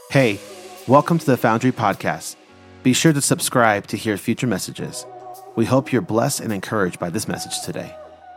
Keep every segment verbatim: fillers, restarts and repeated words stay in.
Hey, welcome to the Foundry Podcast. Be sure to subscribe to hear future messages. We hope you're blessed and encouraged by this message today.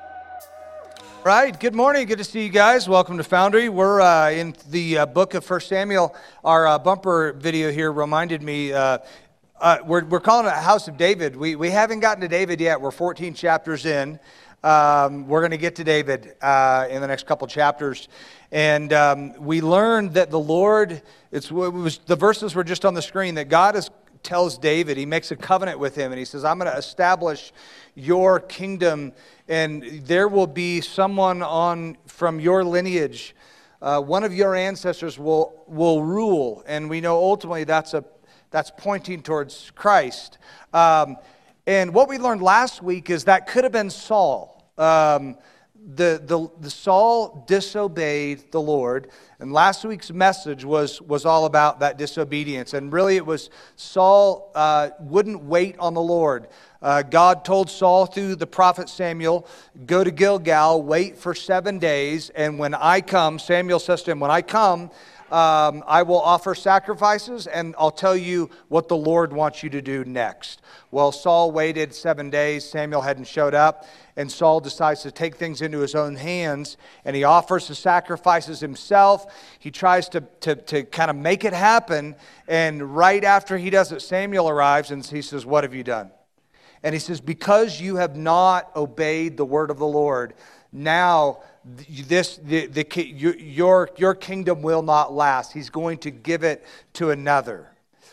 Right. Good morning. Good to see you guys. Welcome to Foundry. We're uh, in the uh, book of First Samuel. Our uh, bumper video here reminded me, uh, uh, we're, we're calling it House of David. We, we haven't gotten to David yet. We're fourteen chapters in. Um, we're going to get to David uh, in the next couple chapters. And um, we learned that the Lord, it's, it was, the verses were just on the screen, that God is, tells David, he makes a covenant with him, and he says, I'm going to establish your kingdom, and there will be someone on from your lineage, uh, one of your ancestors will will rule, and we know ultimately that's a that's pointing towards Christ. Um, and what we learned last week is that could have been Saul. Um, the the the Saul disobeyed the Lord, and last week's message was was all about that disobedience. And really, it was Saul uh, wouldn't wait on the Lord. Uh, God told Saul through the prophet Samuel, go to Gilgal, wait for seven days, and when I come, Samuel says to him, when I come, um, I will offer sacrifices, and I'll tell you what the Lord wants you to do next. Well, Saul waited seven days, Samuel hadn't showed up, and Saul decides to take things into his own hands, and he offers the sacrifices himself. He tries to, to, to kind of make it happen, and right after he does it, Samuel arrives, and he says, what have you done? And he says, because you have not obeyed the word of the Lord, now this the, the your your kingdom will not last. He's going to give it to another.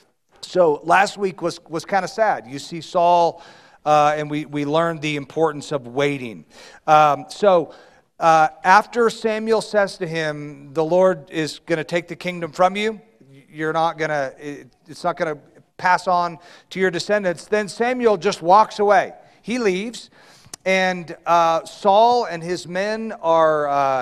So last week was was kind of sad. You see Saul, uh, and we we learned the importance of waiting. Um, so uh, after Samuel says to him, the Lord is going to take the kingdom from you. You're not going to. It, it's not going to pass on to your descendants. Then Samuel just walks away. He leaves, and uh, Saul and his men are uh,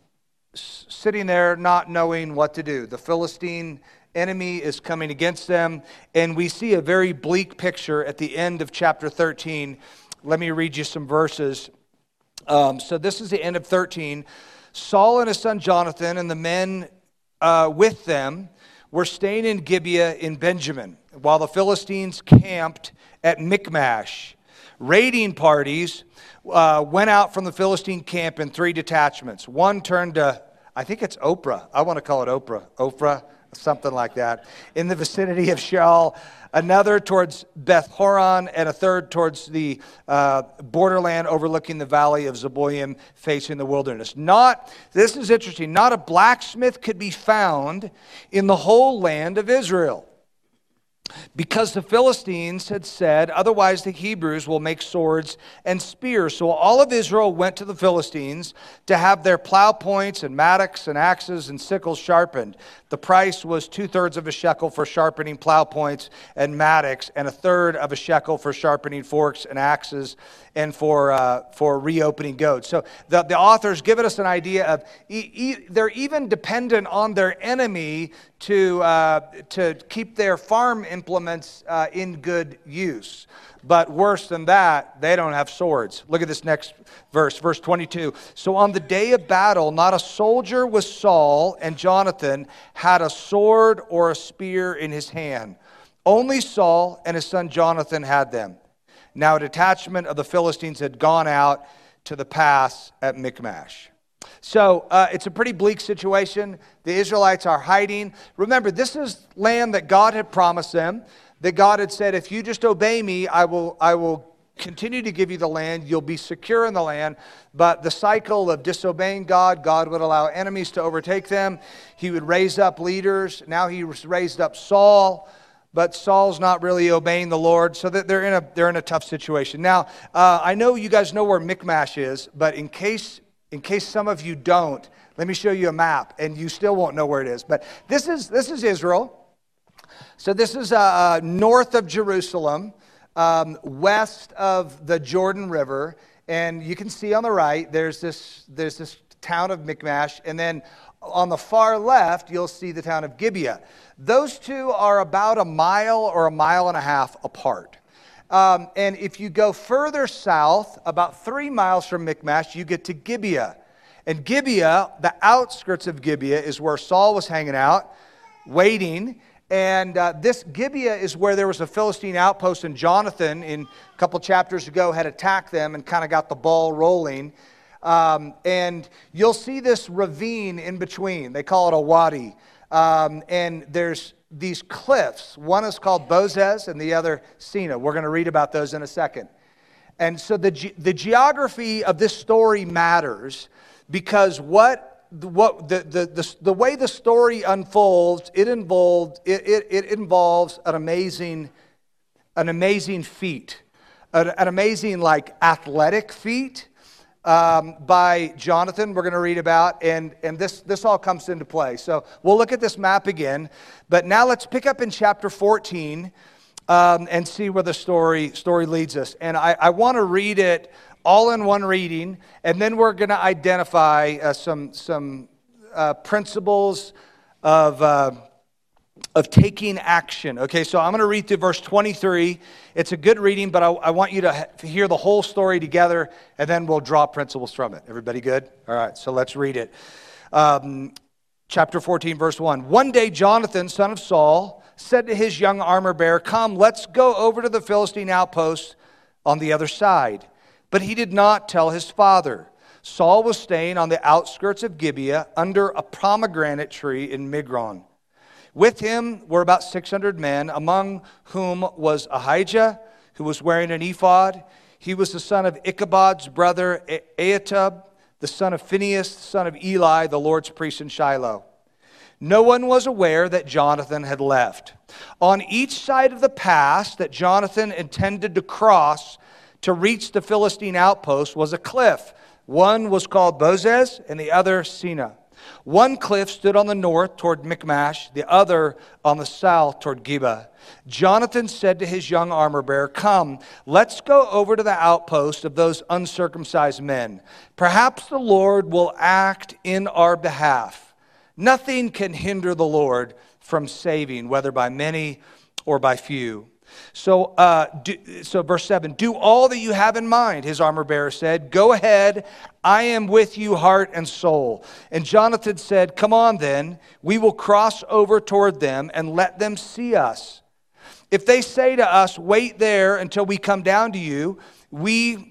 s- sitting there not knowing what to do. The Philistine enemy is coming against them, and we see a very bleak picture at the end of chapter thirteen. Let me read you some verses. Um, so this is the end of thirteen. Saul and his son Jonathan and the men uh, with them were staying in Gibeah in Benjamin, while the Philistines camped at Michmash. Raiding parties uh, went out from the Philistine camp in three detachments. One turned to, I think it's Oprah. I want to call it Oprah. Oprah, something like that. In the vicinity of Shaul. Another towards Beth Horon, and a third towards the uh, borderland overlooking the valley of Zeboim, facing the wilderness. Not, this is interesting, not a blacksmith could be found in the whole land of Israel, because the Philistines had said, otherwise the Hebrews will make swords and spears. So all of Israel went to the Philistines to have their plow points and mattocks and axes and sickles sharpened. The price was two-thirds of a shekel for sharpening plow points and mattocks, and a third of a shekel for sharpening forks and axes, and for uh, for reopening goads. So the, the authors give us an idea of e- e- they're even dependent on their enemy to uh, to keep their farm implements uh, in good use. But worse than that, they don't have swords. Look at this next verse, verse twenty-two. So on the day of battle, not a soldier with Saul and Jonathan had a sword or a spear in his hand. Only Saul and his son Jonathan had them. Now a detachment of the Philistines had gone out to the pass at Michmash. So uh, it's a pretty bleak situation. The Israelites are hiding. Remember, this is land that God had promised them, that God had said, if you just obey me, I will, I will continue to give you the land. You'll be secure in the land. But the cycle of disobeying God, God would allow enemies to overtake them. He would raise up leaders. Now he raised up Saul. But Saul's not really obeying the Lord, so that they're in a they're in a tough situation. Now, uh, I know you guys know where Michmash is, but in case in case some of you don't, let me show you a map, and you still won't know where it is. But this is this is Israel. So this is uh, north of Jerusalem, um, west of the Jordan River, and you can see on the right there's this there's this town of Michmash, and then on the far left you'll see the town of Gibeah. Those two are about a mile or a mile and a half apart. Um, and if you go further south, about three miles from Michmash, you get to Gibeah. And Gibeah, the outskirts of Gibeah, is where Saul was hanging out waiting. And uh, this Gibeah is where there was a Philistine outpost, and Jonathan, in a couple chapters ago, had attacked them and kind of got the ball rolling. Um, and you'll see this ravine in between. They call it a wadi. Um, and there's these cliffs. One is called Bozez and the other Sina. We're going to read about those in a second. And so the ge- the geography of this story matters because what what the the the, the way the story unfolds, it involved it, it, it involves an amazing an amazing feat, an, an amazing like athletic feat um, by Jonathan. We're going to read about, and and this this all comes into play. So we'll look at this map again, but now let's pick up in chapter fourteen. Um, and see where the story story leads us. And I, I want to read it all in one reading, and then we're going to identify uh, some some uh, principles of uh, of taking action. Okay, so I'm going to read through verse twenty-three. It's a good reading, but I, I want you to ha- hear the whole story together, and then we'll draw principles from it. Everybody good? All right, so let's read it. Um, chapter fourteen, verse one. One day Jonathan, son of Saul, said to his young armor bearer, "Come, let's go over to the Philistine outpost on the other side." But he did not tell his father. Saul was staying on the outskirts of Gibeah under a pomegranate tree in Migron. With him were about six hundred men, among whom was Ahijah, who was wearing an ephod. He was the son of Ichabod's brother Ahitub, the son of Phinehas, the son of Eli, the Lord's priest in Shiloh. No one was aware that Jonathan had left. On each side of the pass that Jonathan intended to cross to reach the Philistine outpost was a cliff. One was called Bozez and the other Sina. One cliff stood on the north toward Michmash, the other on the south toward Geba. Jonathan said to his young armor bearer, "Come, let's go over to the outpost of those uncircumcised men. Perhaps the Lord will act in our behalf. Nothing can hinder the Lord from saving, whether by many or by few." So, uh, do, so verse seven, "Do all that you have in mind," his armor bearer said. "Go ahead, I am with you heart and soul." And Jonathan said, "Come on then, we will cross over toward them and let them see us. If they say to us, 'Wait there until we come down to you,' we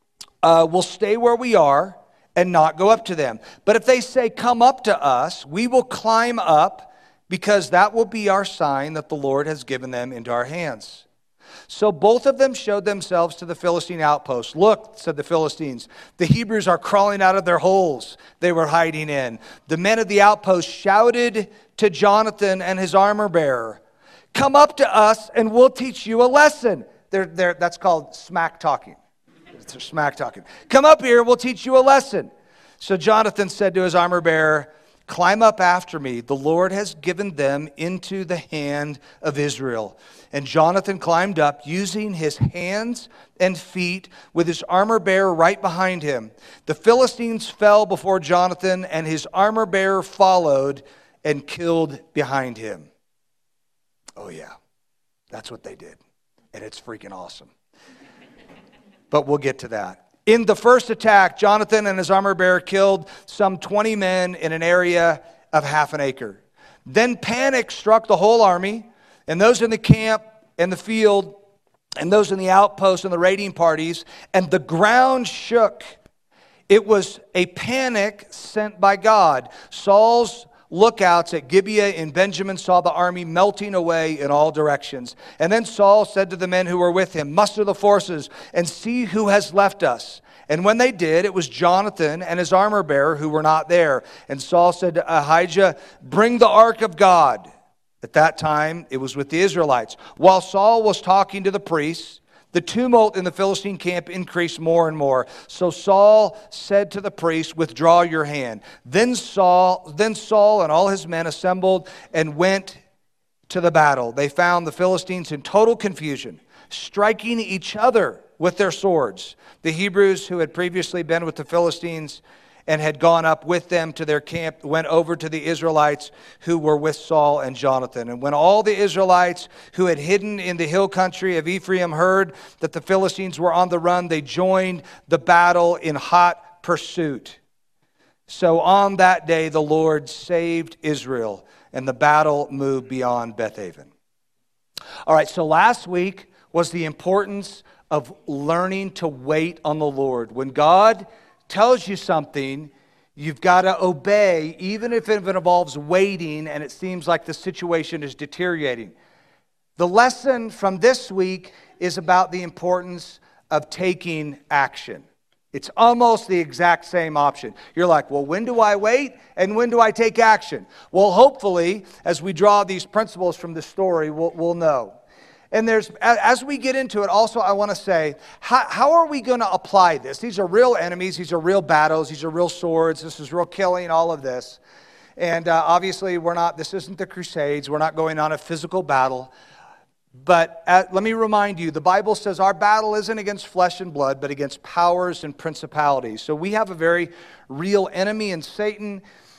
uh, will stay where we are and not go up to them. But if they say, 'Come up to us,' we will climb up, because that will be our sign that the Lord has given them into our hands." So both of them showed themselves to the Philistine outpost. "Look," said the Philistines, "the Hebrews are crawling out of their holes they were hiding in." The men of the outpost shouted to Jonathan and his armor bearer, "Come up to us and we'll teach you a lesson." They're, they're, that's called smack talking. It's smack talking. "Come up here, we'll teach you a lesson." So Jonathan said to his armor bearer, "Climb up after me. The Lord has given them into the hand of Israel." And Jonathan climbed up, using his hands and feet, with his armor bearer right behind him. The Philistines fell before Jonathan, and his armor bearer followed and killed behind him. Oh yeah, that's what they did. And it's freaking awesome. But we'll get to that. In the first attack, Jonathan and his armor bearer killed some twenty men in an area of half an acre. Then panic struck the whole army, and those in the camp and the field, and those in the outposts and the raiding parties, and the ground shook. It was a panic sent by God. Saul's lookouts at Gibeah in Benjamin saw the army melting away in all directions. And then Saul said to the men who were with him, "Muster the forces and see who has left us." And when they did, it was Jonathan and his armor bearer who were not there. And Saul said to Ahijah, "Bring the ark of God." At that time, it was with the Israelites. While Saul was talking to the priests, the tumult in the Philistine camp increased more and more. So Saul said to the priest, "Withdraw your hand." Then Saul, then Saul and all his men assembled and went to the battle. They found the Philistines in total confusion, striking each other with their swords. The Hebrews who had previously been with the Philistines and had gone up with them to their camp went over to the Israelites who were with Saul and Jonathan. And when all the Israelites who had hidden in the hill country of Ephraim heard that the Philistines were on the run, they joined the battle in hot pursuit. So on that day the Lord saved Israel, and the battle moved beyond Bethaven. All right, so last week was the importance of learning to wait on the Lord. When God tells you something, you've got to obey, even if it involves waiting and it seems like the situation is deteriorating. The lesson from this week is about the importance of taking action. It's almost the exact same option. You're like, well, when do I wait and when do I take action? Well, hopefully, as we draw these principles from this story, we'll, we'll know. And there's, as we get into it, also I want to say, how, how are we going to apply this? These are real enemies. These are real battles. These are real swords. This is real killing, all of this. And uh, obviously, we're not, this isn't the Crusades. We're not going on a physical battle. But uh, let me remind you, the Bible says our battle isn't against flesh and blood, but against powers and principalities. So we have a very real enemy in Satan.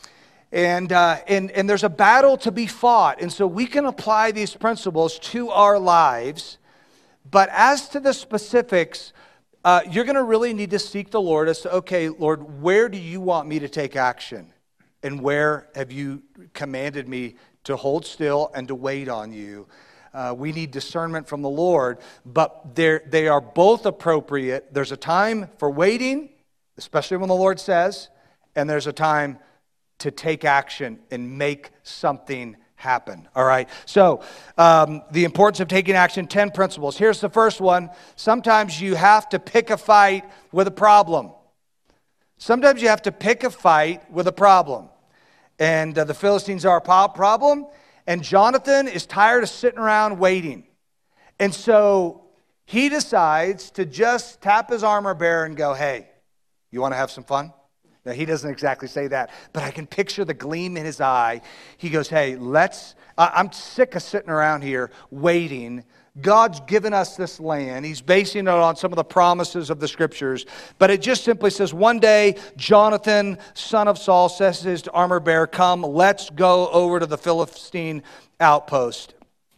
And, uh, and, and there's a battle to be fought. And so we can apply these principles to our lives. But as to the specifics, uh, you're going to really need to seek the Lord as to, okay, Lord, where do you want me to take action? And where have you commanded me to hold still and to wait on you? Uh, we need discernment from the Lord, but they are both appropriate. There's a time for waiting, especially when the Lord says, and there's a time to take action and make something happen. All right. So um, the importance of taking action, ten principles. Here's the first one. Sometimes you have to pick a fight with a problem. Sometimes you have to pick a fight with a problem. And uh, the Philistines are a problem. And Jonathan is tired of sitting around waiting. And so he decides to just tap his armor bearer and go, hey, you want to have some fun? Now, he doesn't exactly say that, but I can picture the gleam in his eye. He goes, hey, let's, uh, I'm sick of sitting around here waiting. God's given us this land. He's basing it on some of the promises of the Scriptures. But it just simply says, one day, Jonathan, son of Saul, says to his armor bearer, come, let's go over to the Philistine outpost.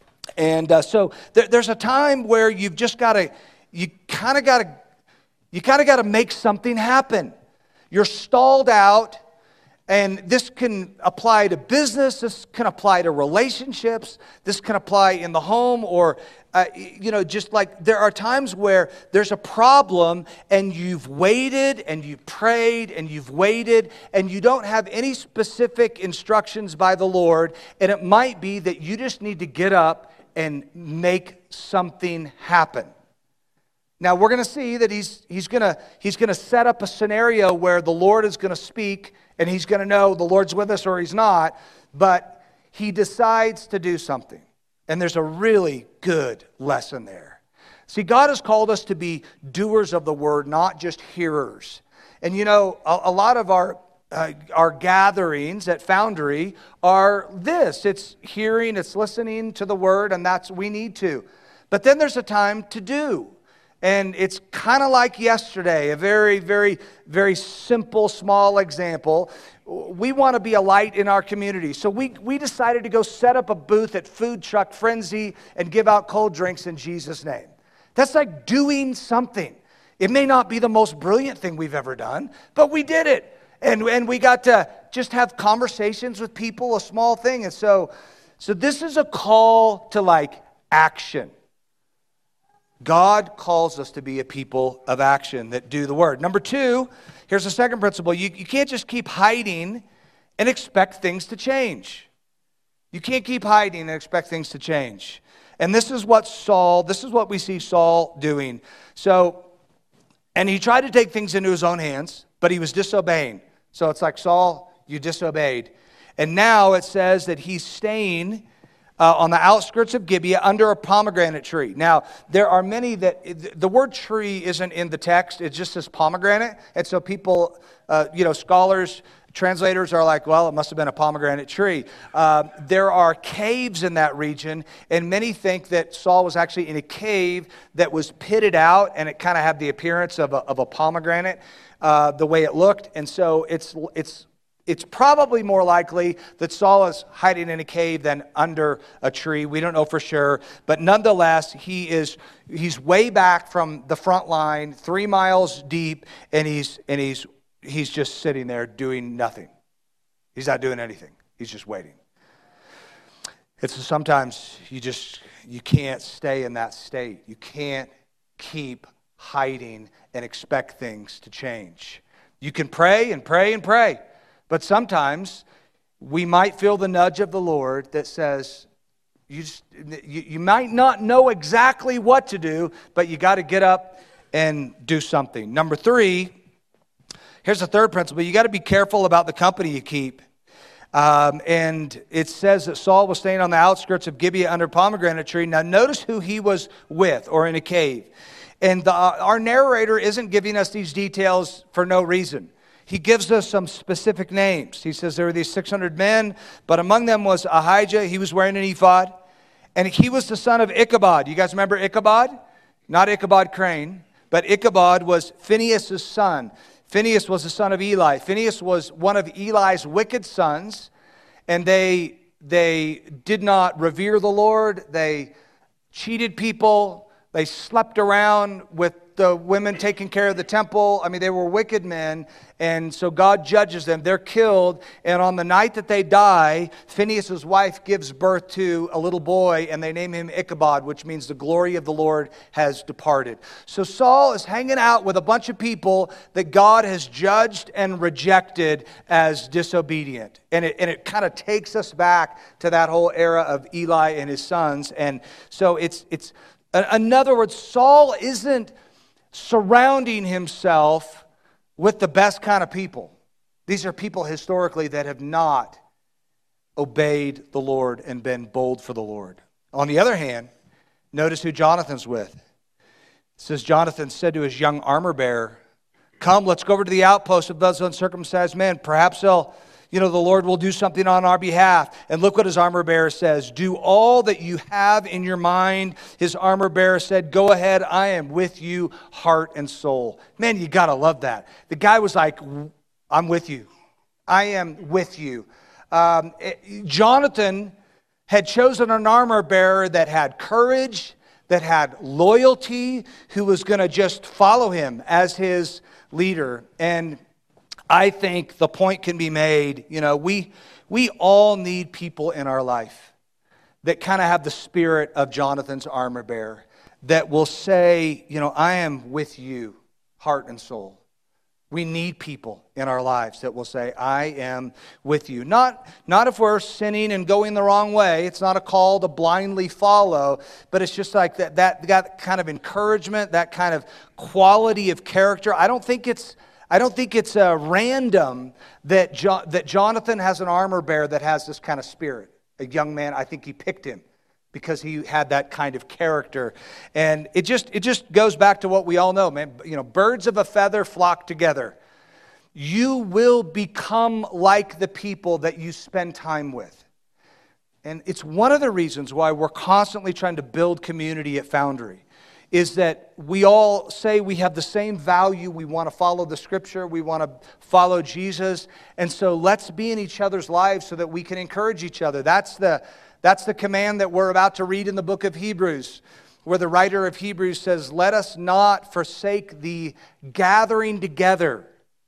And uh, so there, there's a time where you've just got to, you kind of got to, you kind of got to make something happen. You're stalled out, and this can apply to business, this can apply to relationships, this can apply in the home, or, uh, you know, just like there are times where there's a problem, and you've waited, and you've prayed, and you've waited, and you don't have any specific instructions by the Lord, and it might be that you just need to get up and make something happen. Now, we're going to see that he's, he's going to he's going to set up a scenario where the Lord is going to speak, and he's going to know the Lord's with us or he's not, but he decides to do something. And there's a really good lesson there. See, God has called us to be doers of the word, not just hearers. And you know, a, a lot of our uh, our gatherings at Foundry are this. It's hearing, it's listening to the word, and that's we need to. But then there's a time to do. And it's kind of like yesterday, a very, very, very simple, small example. We want to be a light in our community. So we, we decided to go set up a booth at Food Truck Frenzy and give out cold drinks in Jesus' name. That's like doing something. It may not be the most brilliant thing we've ever done, but we did it. And, and we got to just have conversations with people, a small thing. And so, so this is a call to like action. God calls us to be a people of action that do the word. Number two, here's the second principle. You, you can't just keep hiding and expect things to change. You can't keep hiding and expect things to change. And this is what Saul, this is what we see Saul doing. So, and he tried to take things into his own hands, but he was disobeying. So it's like, Saul, you disobeyed. And now it says that he's staying Uh, on the outskirts of Gibeah under a pomegranate tree. Now, there are many that, the word tree isn't in the text, it just says pomegranate. And so people, uh, you know, scholars, translators are like, well, it must have been a pomegranate tree. Uh, there are caves in that region, and many think that Saul was actually in a cave that was pitted out, and it kind of had the appearance of a, of a pomegranate, uh, the way it looked. And so it's it's It's probably more likely that Saul is hiding in a cave than under a tree. We don't know for sure. But nonetheless, he is he's way back from the front line, three miles deep, and he's and he's he's just sitting there doing nothing. He's not doing anything. He's just waiting. It's sometimes you just, you can't stay in that state. You can't keep hiding and expect things to change. You can pray and pray and pray, but sometimes we might feel the nudge of the Lord that says, you, just, you, you might not know exactly what to do, but you got to get up and do something. Number three, here's the third principle. You got to be careful about the company you keep. Um, and it says that Saul was staying on the outskirts of Gibeah under a pomegranate tree. Now notice who he was with, or in a cave. And the, our narrator isn't giving us these details for no reason. He gives us some specific names. He says there were these six hundred men, but among them was Ahijah. He was wearing an ephod. And he was the son of Ichabod. You guys remember Ichabod? Not Ichabod Crane, but Ichabod was Phinehas' son. Phinehas was the son of Eli. Phinehas was one of Eli's wicked sons, and they, they did not revere the Lord. They cheated people. They slept around with the women taking care of the temple. I mean, they were wicked men, and so God judges them. They're killed, and on the night that they die, Phinehas' wife gives birth to a little boy, and they name him Ichabod, which means the glory of the Lord has departed. So Saul is hanging out with a bunch of people that God has judged and rejected as disobedient. And it, and it kind of takes us back to that whole era of Eli and his sons. And so it's, it's in other words, Saul isn't surrounding himself with the best kind of people. These are people historically that have not obeyed the Lord and been bold for the Lord. On the other hand, notice who Jonathan's with. It says, Jonathan said to his young armor bearer, "Come, let's go over to the outpost of those uncircumcised men. Perhaps they'll, you know, the Lord will do something on our behalf." And look what his armor bearer says. "Do all that you have in your mind." His armor bearer said, "Go ahead, I am with you, heart and soul." Man, you gotta love that. The guy was like, "I'm with you. I am with you." Um, it, Jonathan had chosen an armor bearer that had courage, that had loyalty, who was going to just follow him as his leader. And I think the point can be made, you know, we we all need people in our life that kind of have the spirit of Jonathan's armor bearer, that will say, you know, "I am with you, heart and soul." We need people in our lives that will say, "I am with you." Not, not if we're sinning and going the wrong way. It's not a call to blindly follow, but it's just like that, that, that kind of encouragement, that kind of quality of character. I don't think it's I don't think it's uh, random that, jo- that Jonathan has an armor bearer that has this kind of spirit. A young man, I think he picked him because he had that kind of character. And it just it just goes back to what we all know, man. You know, birds of a feather flock together. You will become like the people that you spend time with. And it's one of the reasons why we're constantly trying to build community at Foundry, is that we all say we have the same value. We want to follow the Scripture. We want to follow Jesus. And so let's be in each other's lives so that we can encourage each other. That's the, that's the command that we're about to read in the book of Hebrews, where the writer of Hebrews says, "Let us not forsake the gathering together."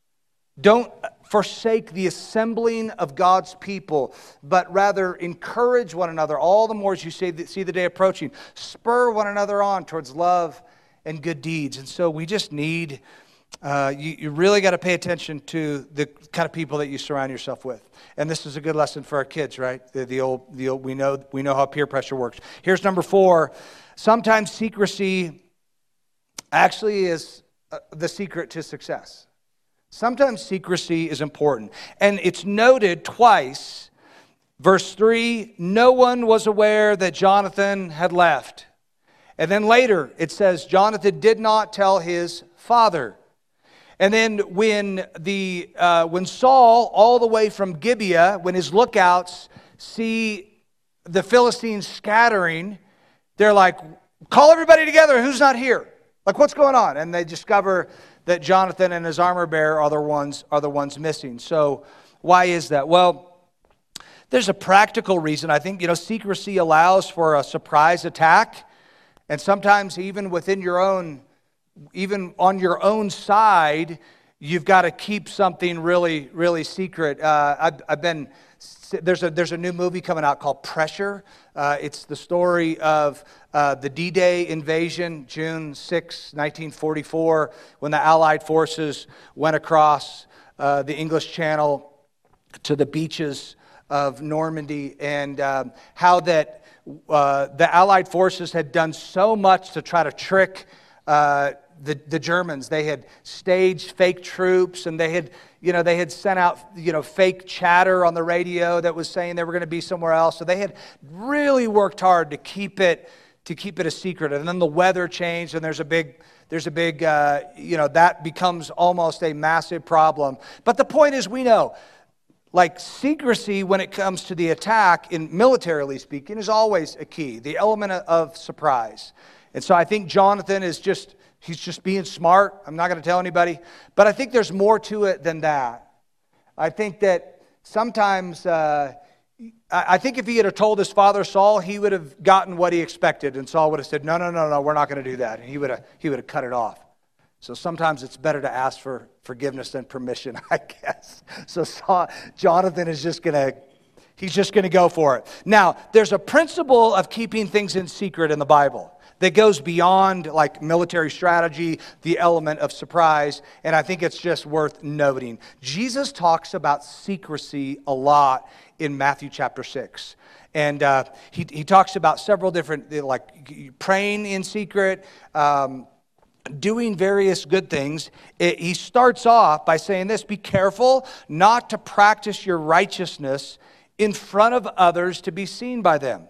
Don't forsake the assembling of God's people, but rather encourage one another, all the more as you see the day approaching. Spur one another on towards love and good deeds. And so we just need, uh, you, you really got to pay attention to the kind of people that you surround yourself with. And this is a good lesson for our kids, right? The, the old, the old, we know, we know how peer pressure works. Here's number four. Sometimes secrecy actually is uh, the secret to success. Sometimes secrecy is important. And it's noted twice. Verse three, no one was aware that Jonathan had left. And then later it says Jonathan did not tell his father. And then when the uh, when Saul, all the way from Gibeah, when his lookouts see the Philistines scattering, they're like, "Call everybody together, who's not here? Like, what's going on?" And they discover that Jonathan and his armor bearer are the ones are the ones missing. So why is that? Well, there's a practical reason. I think, you know, secrecy allows for a surprise attack, and sometimes even within your own, even on your own side, you've got to keep something really, really secret. Uh, I've, I've been there's a there's a new movie coming out called Pressure. Uh, it's the story of uh, the D-Day invasion, June sixth, nineteen forty-four, when the Allied forces went across uh, the English Channel to the beaches of Normandy, and um, how that uh, the Allied forces had done so much to try to trick uh, the the Germans. They had staged fake troops, and they had you know they had sent out you know fake chatter on the radio that was saying they were going to be somewhere else. So they had really worked hard to keep it to keep it a secret. And then the weather changed, and there's a big there's a big uh, you know that becomes almost a massive problem. But the point is, we know. Like secrecy when it comes to the attack, in militarily speaking, is always a key, the element of surprise. And so I think Jonathan is just, he's just being smart. I'm not going to tell anybody. But I think there's more to it than that. I think that sometimes, uh, I think if he had told his father Saul, he would have gotten what he expected. And Saul would have said, no, no, no, no, we're not going to do that. And he would have, he would have cut it off. So sometimes it's better to ask for forgiveness than permission, I guess. So Saul, Jonathan is just going to, he's just going to go for it. Now, there's a principle of keeping things in secret in the Bible that goes beyond like military strategy, the element of surprise, and I think it's just worth noting. Jesus talks about secrecy a lot in Matthew chapter six. And uh, he, he talks about several different, like praying in secret, um, doing various good things. It, he starts off by saying this: be careful not to practice your righteousness in front of others to be seen by them.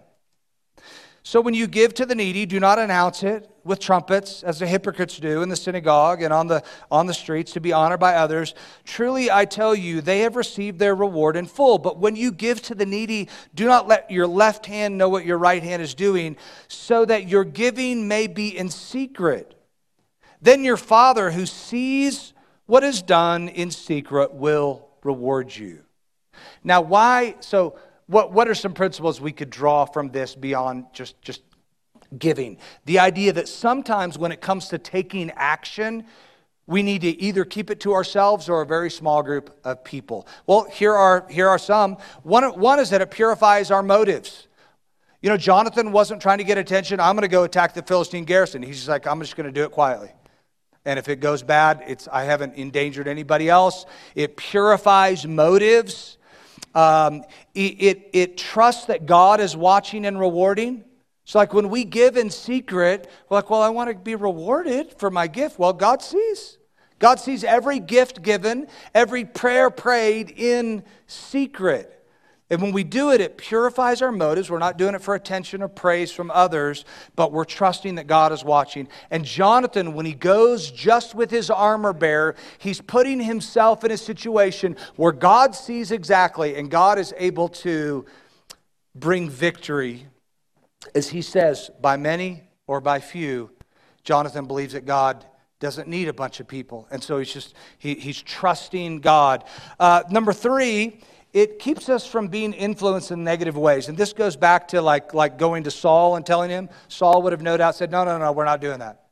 So when you give to the needy, do not announce it with trumpets, as the hypocrites do in the synagogue and on the on the streets, to be honored by others. Truly, I tell you, they have received their reward in full. But when you give to the needy, do not let your left hand know what your right hand is doing, so that your giving may be in secret. Then your Father who sees what is done in secret will reward you. Now, why? So what, what are some principles we could draw from this beyond just, just giving? The idea that sometimes when it comes to taking action, we need to either keep it to ourselves or a very small group of people. Well, here are, here are some. One, one is that it purifies our motives. You know, Jonathan wasn't trying to get attention. I'm going to go attack the Philistine garrison. He's just like, I'm just going to do it quietly. And if it goes bad, it's I haven't endangered anybody else. It purifies motives. Um, it, it, it trusts that God is watching and rewarding. So like when we give in secret, we're like, well, I want to be rewarded for my gift. Well, God sees. God sees every gift given, every prayer prayed in secret. And when we do it, it purifies our motives. We're not doing it for attention or praise from others, but we're trusting that God is watching. And Jonathan, when he goes just with his armor bearer, he's putting himself in a situation where God sees exactly, and God is able to bring victory. As he says, by many or by few, Jonathan believes that God doesn't need a bunch of people. And so he's just, he, he's trusting God. Uh, number three, it keeps us from being influenced in negative ways. And this goes back to like, like going to Saul and telling him. Saul would have no doubt said, no, no, no, we're not doing that.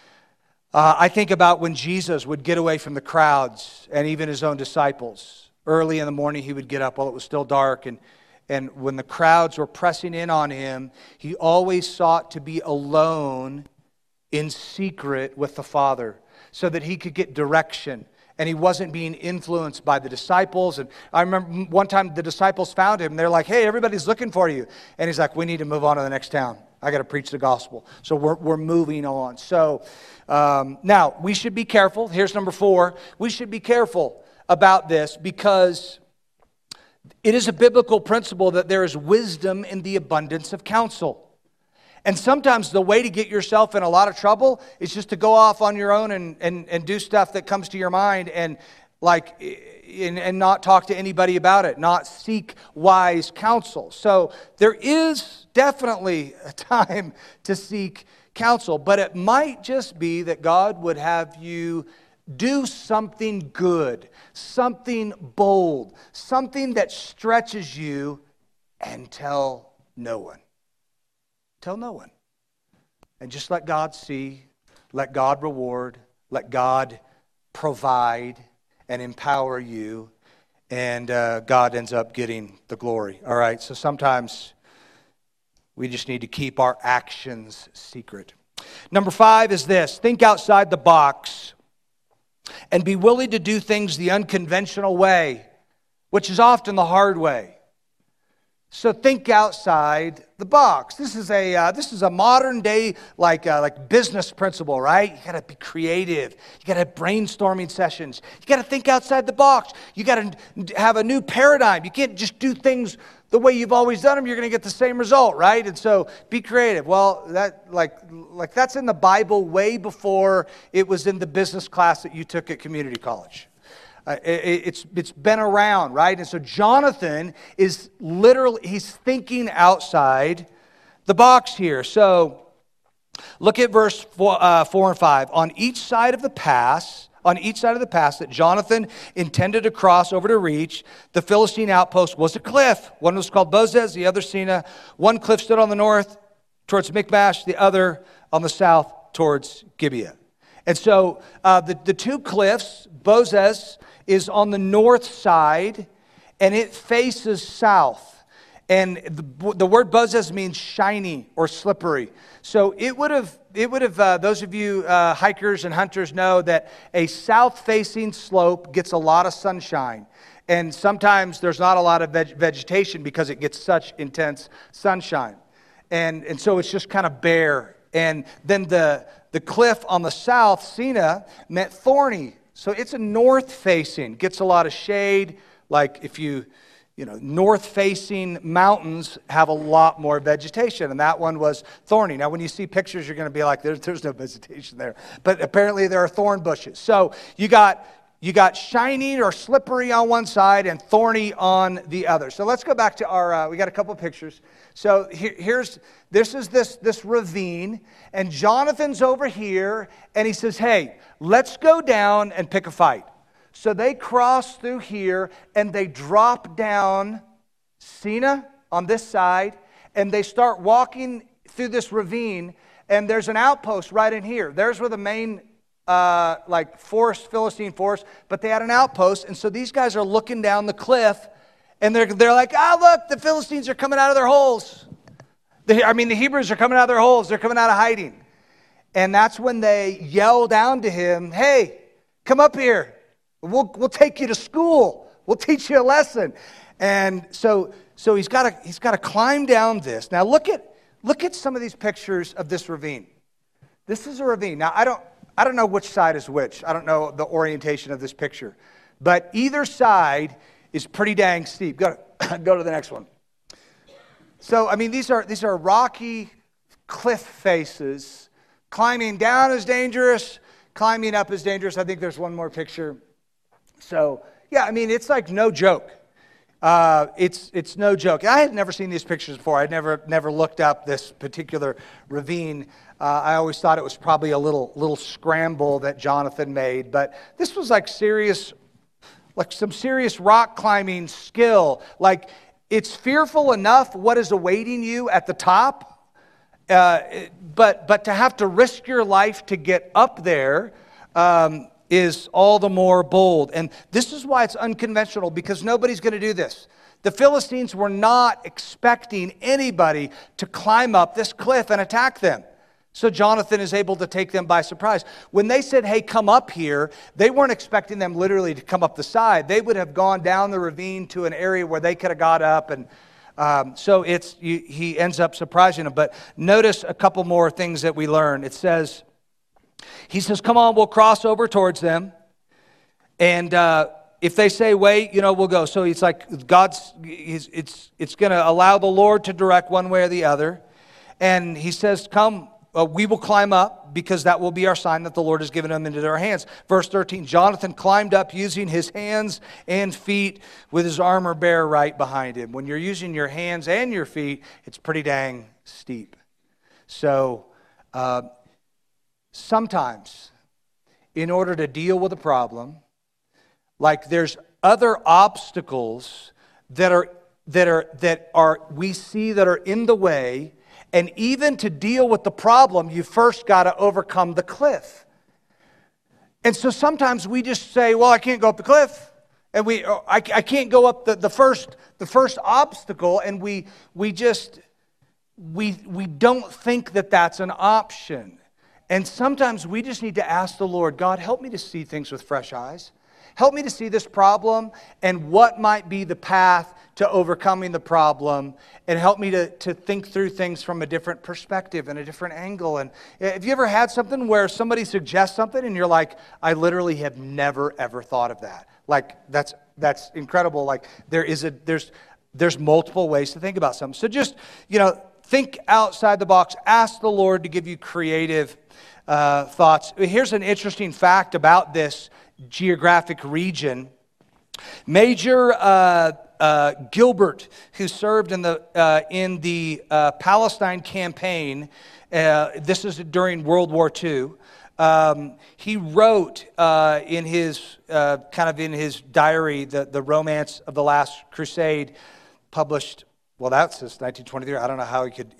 Uh, I think about when Jesus would get away from the crowds and even his own disciples. Early in the morning, he would get up while it was still dark. And, and when the crowds were pressing in on him, he always sought to be alone in secret with the Father so that he could get direction. And he wasn't being influenced by the disciples. And I remember one time the disciples found him. And they're like, hey, everybody's looking for you. And he's like, we need to move on to the next town. I got to preach the gospel. So we're, we're moving on. So um, now, we should be careful. Here's number four. We should be careful about this because it is a biblical principle that there is wisdom in the abundance of counsel. And sometimes the way to get yourself in a lot of trouble is just to go off on your own and, and, and do stuff that comes to your mind and like and, and not talk to anybody about it, not seek wise counsel. So there is definitely a time to seek counsel, but it might just be that God would have you do something good, something bold, something that stretches you, and tell no one. Tell no one. And just let God see, let God reward, let God provide and empower you. and uh, God ends up getting the glory. All right, so sometimes we just need to keep our actions secret. Number five is this: think outside the box and be willing to do things the unconventional way, which is often the hard way. So think outside the box. This is a uh, this is a modern day like uh, like business principle, right? You got to be creative. You got to have brainstorming sessions. You got to think outside the box. You got to have a new paradigm. You can't just do things the way you've always done them. You're going to get the same result, right? And so be creative. Well, that like like that's in the Bible way before it was in the business class that you took at community college. Uh, it, it's it's been around, right? And so Jonathan is literally, he's thinking outside the box here. So look at verse four, uh, four and five. On each side of the pass, on each side of the pass that Jonathan intended to cross over to reach, the Philistine outpost was a cliff. One was called Bozez, the other Sina. One cliff stood on the north towards Michmash, the other on the south towards Gibeah. And so uh, the, the two cliffs, Bozez is on the north side, and it faces south. And the, the word Bozez means shiny or slippery. So it would have, it would have. Uh, those of you uh, hikers and hunters know that a south-facing slope gets a lot of sunshine. And sometimes there's not a lot of veg- vegetation because it gets such intense sunshine. And, and so it's just kind of bare. And then the, the cliff on the south, Sina, meant thorny. So it's a north-facing, gets a lot of shade. Like if you, you know, north-facing mountains have a lot more vegetation, and that one was thorny. Now, when you see pictures, you're going to be like, there's, there's no vegetation there. But apparently there are thorn bushes. So you got you got shiny or slippery on one side and thorny on the other. So let's go back to our, uh, we got a couple pictures. So here, here's, this is this, this ravine, and Jonathan's over here, and he says, hey, let's go down and pick a fight. So they cross through here, and they drop down Sina on this side, and they start walking through this ravine, and there's an outpost right in here. There's where the main uh, like force, Philistine force, but they had an outpost, and so these guys are looking down the cliff, and they're, they're like, ah, look, the Philistines are coming out of their holes. The, I mean, the Hebrews are coming out of their holes. They're coming out of hiding. And that's when they yell down to him, hey, come up here. We'll, we'll take you to school. We'll teach you a lesson. And so, so he's got to he's got to climb down this. Now look at look at some of these pictures of this ravine. This is a ravine. Now I don't I don't know which side is which. I don't know the orientation of this picture, but either side is pretty dang steep. Go to, go to the next one. So I mean, these are these are rocky cliff faces. Climbing down is dangerous. Climbing up is dangerous. I think there's one more picture. So yeah, I mean, it's like no joke. Uh, it's it's no joke. I had never seen these pictures before. I'd never never looked up this particular ravine. Uh, I always thought it was probably a little little scramble that Jonathan made, but this was like serious, like some serious rock climbing skill. Like it's fearful enough what is awaiting you at the top, uh, but but to have to risk your life to get up there. Um, is all the more bold. And this is why it's unconventional, because nobody's going to do this. The Philistines were not expecting anybody to climb up this cliff and attack them. So Jonathan is able to take them by surprise. When they said, hey, come up here, they weren't expecting them literally to come up the side. They would have gone down the ravine to an area where they could have got up. And um, so it's you, he ends up surprising them. But notice a couple more things that we learn. It says, He says, come on, we'll cross over towards them. And uh, if they say, wait, you know, we'll go. So it's like God's, it's, it's, it's going to allow the Lord to direct one way or the other. And he says, come, uh, we will climb up, because that will be our sign that the Lord has given them into their hands. Verse thirteen, Jonathan climbed up using his hands and feet with his armor bearer right behind him. When you're using your hands and your feet, it's pretty dang steep. So, uh, sometimes, in order to deal with a problem, like there's other obstacles that are that are that are we see that are in the way, and even to deal with the problem, you first got to overcome the cliff. And so sometimes we just say, "Well, I can't go up the cliff." And we, I, I can't go up the, the first the first obstacle, and we we just we we don't think that that's an option. And sometimes we just need to ask the Lord, God, help me to see things with fresh eyes. Help me to see this problem and what might be the path to overcoming the problem, and help me to, to think through things from a different perspective and a different angle. And have you ever had something where somebody suggests something and you're like, I literally have never, ever thought of that? Like, that's that's incredible. Like, there is a there's there's multiple ways to think about something. So just, you know, think outside the box. Ask the Lord to give you creative uh, thoughts. Here's an interesting fact about this geographic region. Major uh, uh, Gilbert, who served in the uh, in the uh, Palestine campaign, uh, this is during World War Two. Um, he wrote uh, in his uh, kind of in his diary, the the romance of the Last Crusade, published. Well, that's since nineteen twenty-three. I don't know how he could.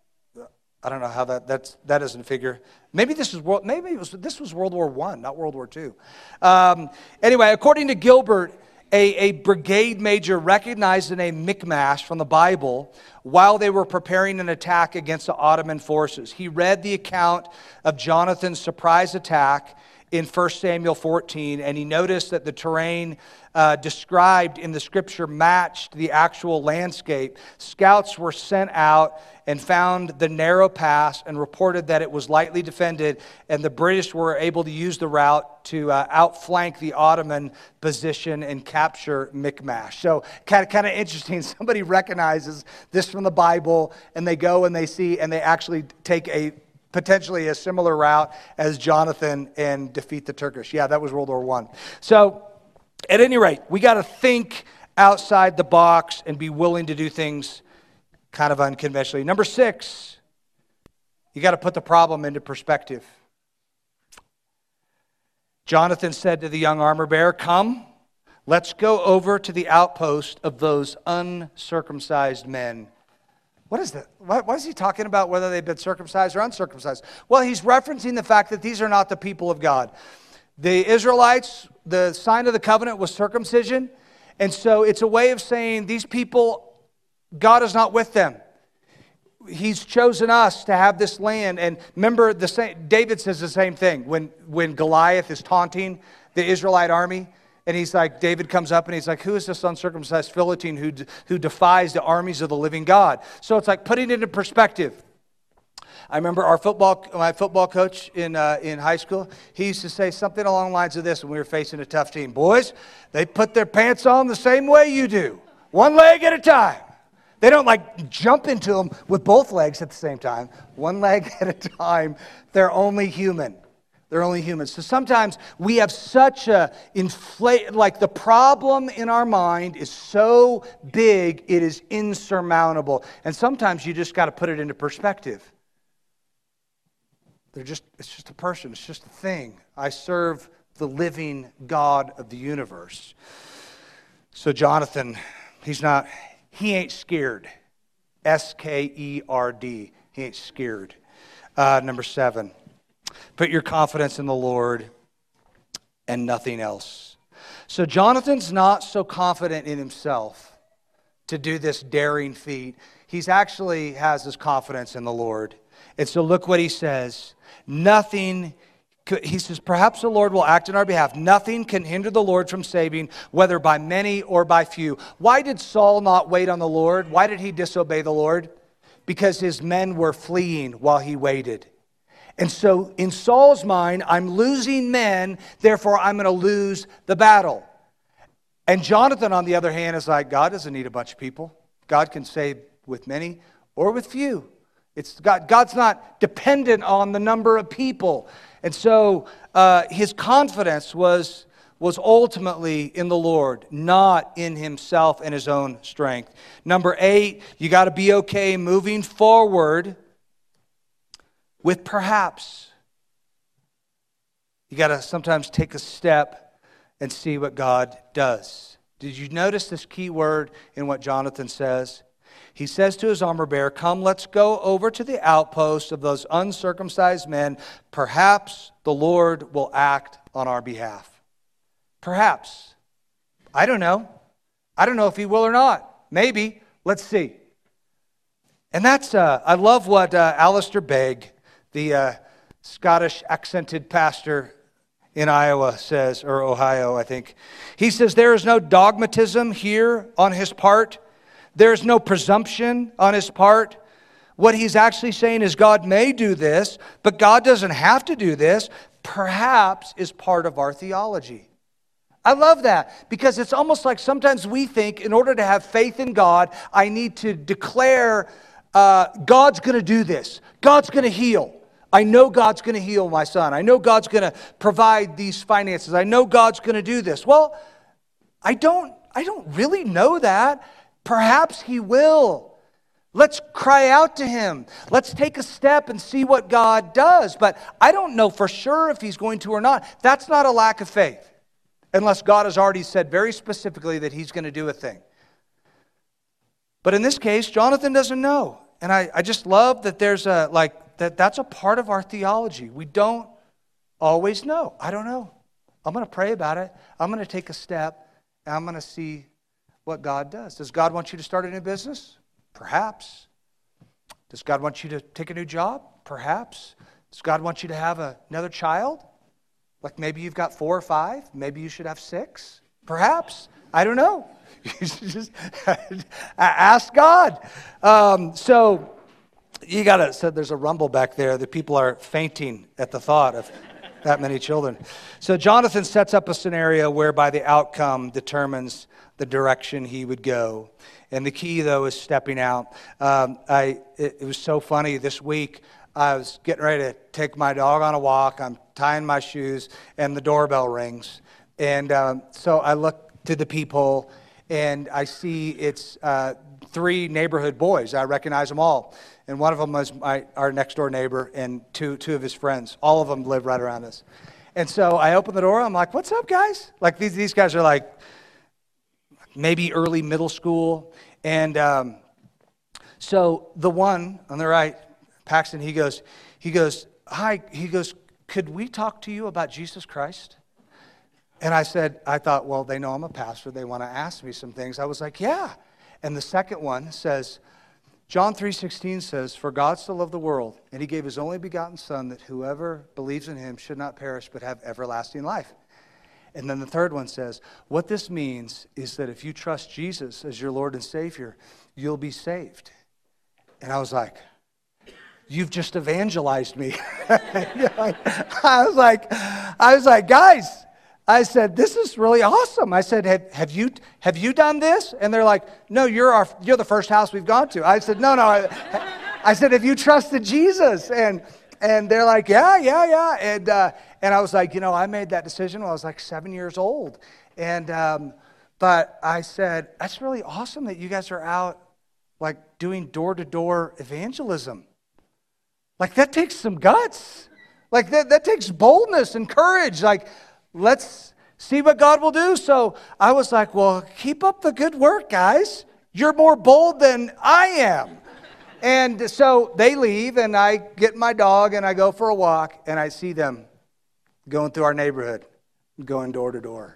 I don't know how that that's that doesn't figure. Maybe this is world. Maybe it was this was World War One, not World War Two. Um, anyway, according to Gilbert, a, a brigade major recognized the name Michmash from the Bible while they were preparing an attack against the Ottoman forces. He read the account of Jonathan's surprise attack in First Samuel fourteen, and he noticed that the terrain uh, described in the scripture matched the actual landscape. Scouts were sent out and found the narrow pass and reported that it was lightly defended, and the British were able to use the route to uh, outflank the Ottoman position and capture Michmash. So kind of, kind of interesting. Somebody recognizes this from the Bible, and they go and they see, and they actually take a potentially a similar route as Jonathan and defeat the Turkish. Yeah, that was World War One. So, at any rate, we got to think outside the box and be willing to do things kind of unconventionally. Number six, you got to put the problem into perspective. Jonathan said to the young armor bearer, "Come, let's go over to the outpost of those uncircumcised men." What is that? What is he talking about, whether they've been circumcised or uncircumcised? Well, he's referencing the fact that these are not the people of God. The Israelites, the sign of the covenant was circumcision. And so it's a way of saying these people, God is not with them. He's chosen us to have this land. And remember, the same, David says the same thing when, when Goliath is taunting the Israelite army. And he's like, David comes up and he's like, who is this uncircumcised Philistine who, who defies the armies of the living God? So it's like putting it into perspective. I remember our football, my football coach in uh, in high school, he used to say something along the lines of this when we were facing a tough team. Boys, they put their pants on the same way you do, one leg at a time. They don't like jump into them with both legs at the same time, one leg at a time. They're only human. They're only humans. So sometimes we have such a inflate, like the problem in our mind is so big, it is insurmountable. And sometimes you just got to put it into perspective. They're just, it's just a person. It's just a thing. I serve the living God of the universe. So Jonathan, he's not, he ain't scared. S K E R D. He ain't scared. Uh, number seven. Put your confidence in the Lord and nothing else. So Jonathan's not so confident in himself to do this daring feat. He's actually has his confidence in the Lord. And so look what he says. Nothing, he says, perhaps the Lord will act in our behalf. Nothing can hinder the Lord from saving, whether by many or by few. Why did Saul not wait on the Lord? Why did he disobey the Lord? Because his men were fleeing while he waited. And so in Saul's mind, I'm losing men, therefore I'm going to lose the battle. And Jonathan, on the other hand, is like, God doesn't need a bunch of people. God can save with many or with few. It's God, God's not dependent on the number of people. And so uh, his confidence was, was ultimately in the Lord, not in himself and his own strength. Number eight, you got to be okay moving forward with perhaps. You got to sometimes take a step and see what God does. Did you notice this key word in what Jonathan says? He says to his armor bearer, come, let's go over to the outpost of those uncircumcised men. Perhaps the Lord will act on our behalf. Perhaps. I don't know. I don't know if he will or not. Maybe. Let's see. And that's, uh, I love what uh, Alistair Begg, the uh, Scottish accented pastor in Iowa says, or Ohio, I think. He says, there is no dogmatism here on his part. There is no presumption on his part. What he's actually saying is God may do this, but God doesn't have to do this. Perhaps is part of our theology. I love that because it's almost like sometimes we think in order to have faith in God, I need to declare uh, God's going to do this. God's going to heal. I know God's going to heal my son. I know God's going to provide these finances. I know God's going to do this. Well, I don't, I don't really know that. Perhaps he will. Let's cry out to him. Let's take a step and see what God does. But I don't know for sure if he's going to or not. That's not a lack of faith, unless God has already said very specifically that he's going to do a thing. But in this case, Jonathan doesn't know. And I, I just love that there's a, like, that that's a part of our theology. We don't always know. I don't know. I'm going to pray about it. I'm going to take a step, and I'm going to see what God does. Does God want you to start a new business? Perhaps. Does God want you to take a new job? Perhaps. Does God want you to have a, another child? Like maybe you've got four or five. Maybe you should have six. Perhaps. I don't know. You should just ask God. Um, so you got to, so there's a rumble back there. The people are fainting at the thought of that many children. So Jonathan sets up a scenario whereby the outcome determines the direction he would go. And the key, though, is stepping out. Um, I it, it was so funny this week. I was getting ready to take my dog on a walk. I'm tying my shoes, and the doorbell rings. And um, so I look to the peephole, and I see it's uh, three neighborhood boys. I recognize them all. And one of them was my, our next-door neighbor and two, two of his friends. All of them live right around us. And so I open the door. I'm like, what's up, guys? Like, these, these guys are like maybe early middle school. And um, so the one on the right, Paxton, he goes, he goes, hi, he goes, could we talk to you about Jesus Christ? And I said, I thought, well, they know I'm a pastor. They want to ask me some things. I was like, yeah. And the second one says, John three sixteen says, for God so loved the world, and he gave his only begotten Son, that whoever believes in him should not perish but have everlasting life. And then the third one says, what this means is that if you trust Jesus as your Lord and Savior, you'll be saved. And I was like, you've just evangelized me. I was like, I was like, guys, I said, this is really awesome. I said, have, have you have you done this? And they're like, no, you're our you're the first house we've gone to. I said, no, no. I, I said, have you trusted Jesus? And and they're like, yeah, yeah, yeah. And uh, and I was like, you know, I made that decision when I was like seven years old. And um, but I said, that's really awesome that you guys are out like doing door-to-door evangelism. Like that takes some guts. Like that that takes boldness and courage. Like, let's see what God will do. So I was like, well, keep up the good work, guys. You're more bold than I am. And so they leave, and I get my dog, and I go for a walk, and I see them going through our neighborhood, going door to door.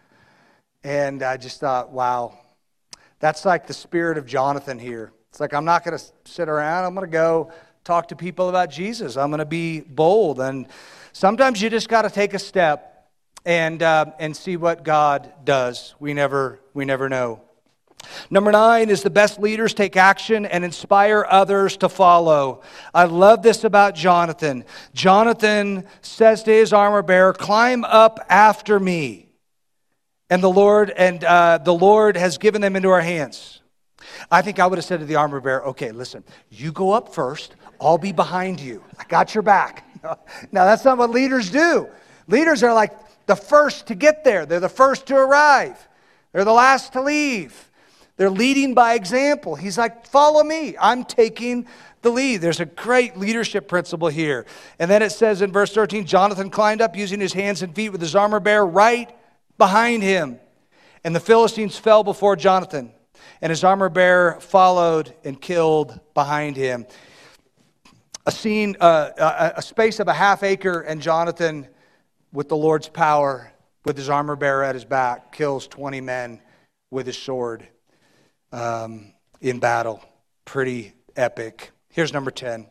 And I just thought, wow, that's like the spirit of Jonathan here. It's like, I'm not going to sit around. I'm going to go talk to people about Jesus. I'm going to be bold. And sometimes you just got to take a step and uh, and see what God does. We never we never know. Number nine is the best leaders take action and inspire others to follow. I love this about Jonathan. Jonathan says to his armor bearer, "Climb up after me." And the Lord and uh, the Lord has given them into our hands. I think I would have said to the armor bearer, "Okay, listen, you go up first. I'll be behind you. I got your back." Now that's not what leaders do. Leaders are like the first to get there. They're the first to arrive. They're the last to leave. They're leading by example. He's like, follow me. I'm taking the lead. There's a great leadership principle here. And then it says in verse thirteen, Jonathan climbed up using his hands and feet with his armor bearer right behind him. And the Philistines fell before Jonathan. And his armor bearer followed and killed behind him. A scene, uh, a, a space of a half acre, and Jonathan, with the Lord's power, with his armor bearer at his back, kills twenty men with his sword um, in battle. Pretty epic. Here's number ten.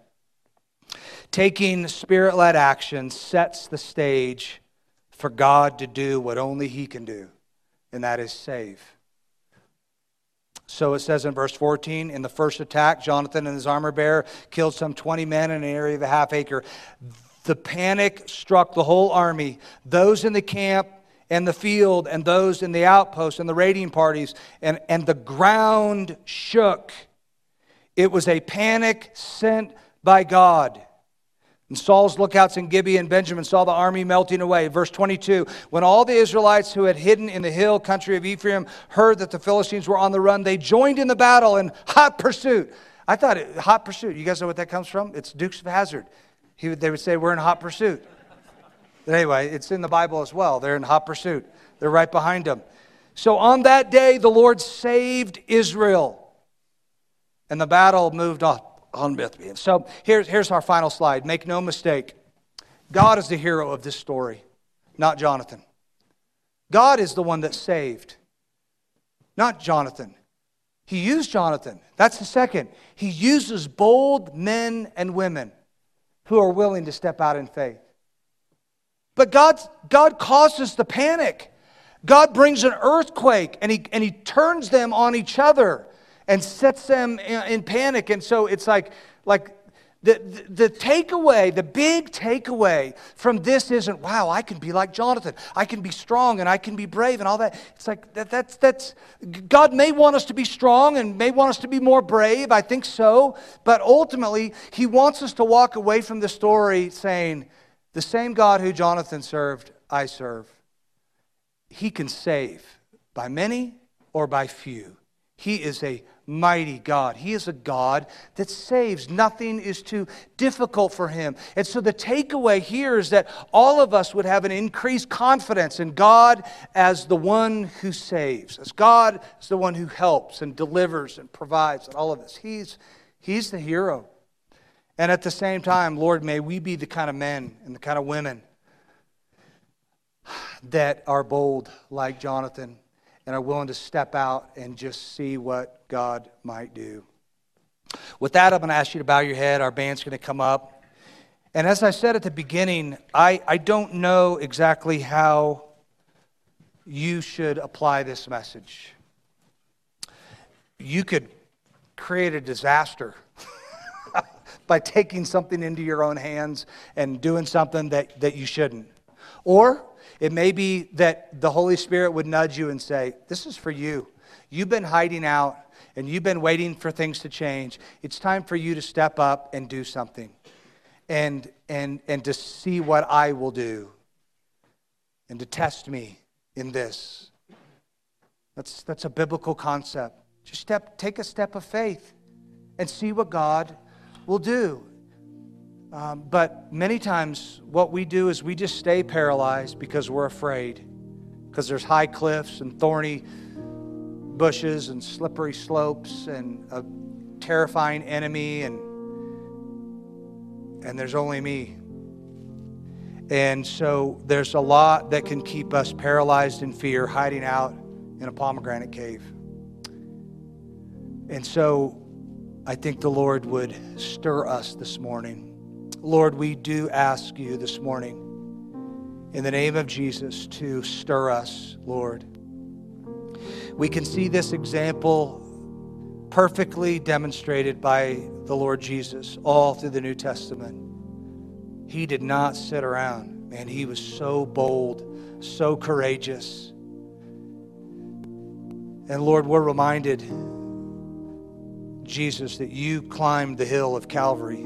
Taking Spirit-led action sets the stage for God to do what only He can do, and that is save. So it says in verse fourteen, in the first attack, Jonathan and his armor bearer killed some twenty men in an area of a half acre. The panic struck the whole army, those in the camp and the field, and those in the outposts and the raiding parties, and, and the ground shook. It was a panic sent by God. And Saul's lookouts in Gibeah and Benjamin saw the army melting away. Verse twenty-two, when all the Israelites who had hidden in the hill country of Ephraim heard that the Philistines were on the run, they joined in the battle in hot pursuit. I thought, it, hot pursuit, you guys know what that comes from? It's Dukes of Hazzard. He would, they would say, we're in hot pursuit. But anyway, it's in the Bible as well. They're in hot pursuit. They're right behind them. So on that day, the Lord saved Israel. And the battle moved on. On Bethlehem. So here's, here's our final slide. Make no mistake. God is the hero of this story, not Jonathan. God is the one that saved, not Jonathan. He used Jonathan. That's the second. He uses bold men and women who are willing to step out in faith. But God, God causes the panic. God brings an earthquake and he, and he turns them on each other and sets them in panic. And so it's like, like the, the, the takeaway, the big takeaway from this isn't, wow, I can be like Jonathan. I can be strong and I can be brave and all that. It's like, that, that's, that's, God may want us to be strong and may want us to be more brave. I think so. But ultimately, He wants us to walk away from the story saying, the same God who Jonathan served, I serve. He can save by many or by few. He is a mighty God. He is a God that saves. Nothing is too difficult for Him. And so the takeaway here is that all of us would have an increased confidence in God as the one who saves, as God as the one who helps and delivers and provides and all of this. He's, he's the hero. And at the same time, Lord, may we be the kind of men and the kind of women that are bold like Jonathan and are willing to step out and just see what God might do. With that, I'm going to ask you to bow your head. Our band's going to come up. And as I said at the beginning, I, I don't know exactly how you should apply this message. You could create a disaster by taking something into your own hands and doing something that, that you shouldn't. Or it may be that the Holy Spirit would nudge you and say, this is for you. You've been hiding out and you've been waiting for things to change. It's time for you to step up and do something and, and, and to see what I will do and to test me in this. That's, that's a biblical concept. Just step, take a step of faith and see what God will do. Um, but many times what we do is we just stay paralyzed because we're afraid. Because there's high cliffs and thorny bushes and slippery slopes and a terrifying enemy and and there's only me. And so there's a lot that can keep us paralyzed in fear, hiding out in a pomegranate cave. And so I think the Lord would stir us this morning. Lord, we do ask you this morning, in the name of Jesus, to stir us, Lord. We can see this example perfectly demonstrated by the Lord Jesus all through the New Testament. He did not sit around. Man, he was so bold, so courageous. And Lord, we're reminded, Jesus, that you climbed the hill of Calvary.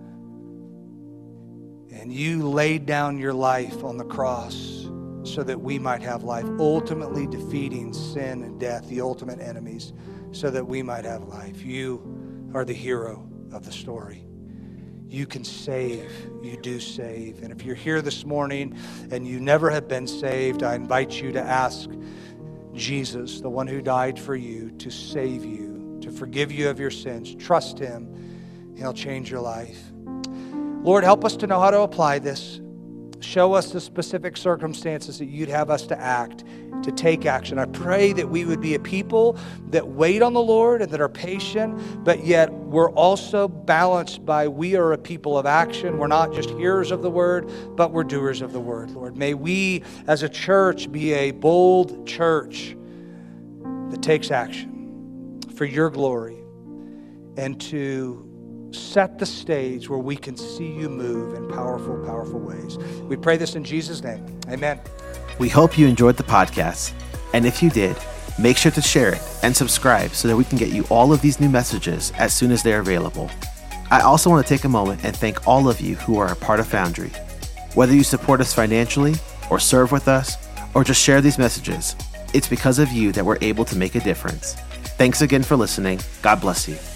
And you laid down your life on the cross so that we might have life, ultimately defeating sin and death, the ultimate enemies, so that we might have life. You are the hero of the story. You can save. You do save. And if you're here this morning and you never have been saved, I invite you to ask Jesus, the one who died for you, to save you, to forgive you of your sins. Trust Him. He'll change your life. Lord, help us to know how to apply this. Show us the specific circumstances that you'd have us to act, to take action. I pray that we would be a people that wait on the Lord and that are patient, but yet we're also balanced by we are a people of action. We're not just hearers of the word, but we're doers of the word, Lord. May we as a church be a bold church that takes action for your glory and to set the stage where we can see you move in powerful, powerful ways. We pray this in Jesus' name. Amen. We hope you enjoyed the podcast. And if you did, make sure to share it and subscribe so that we can get you all of these new messages as soon as they're available. I also want to take a moment and thank all of you who are a part of Foundry. Whether you support us financially or serve with us or just share these messages, it's because of you that we're able to make a difference. Thanks again for listening. God bless you.